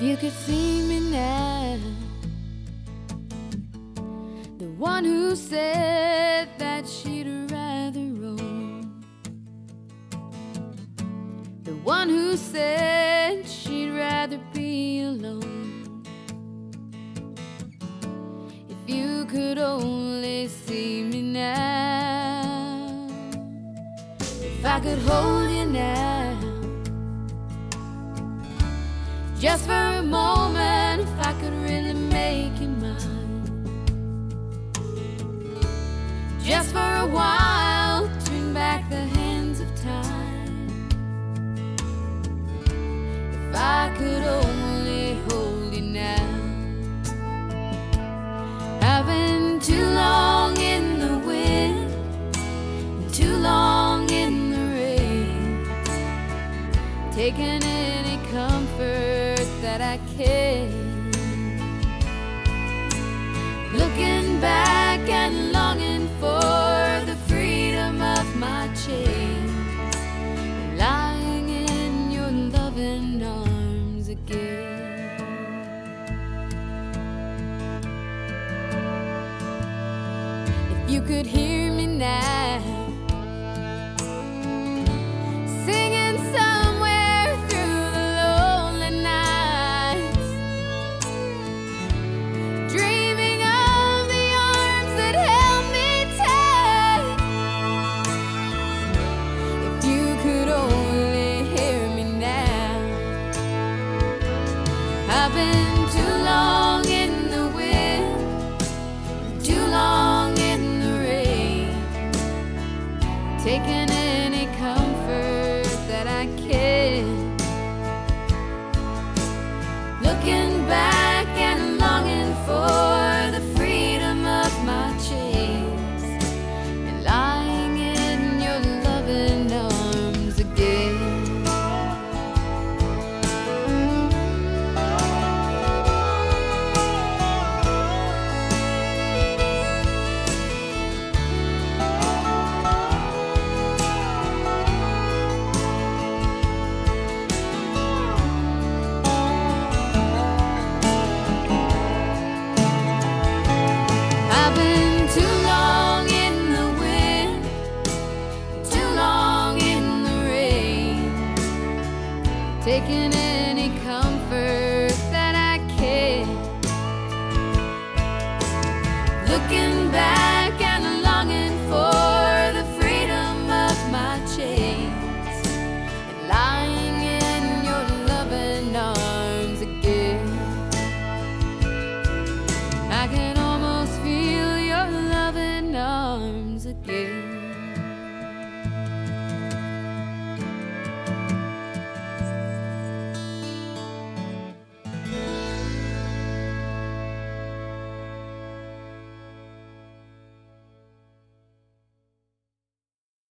You could see me now, the one who said that she'd rather roam, the one who said she'd rather be alone. If you could only see me now, if I could hold you now, just for a moment, if I could really make you mine, just for a while, turn back the hands of time. If I could only hold you now, I've been too long in the wind, too long in the rain, taking any comfort that I can, looking back and longing for the freedom of my chains, lying in your loving arms again. If you could hear me now,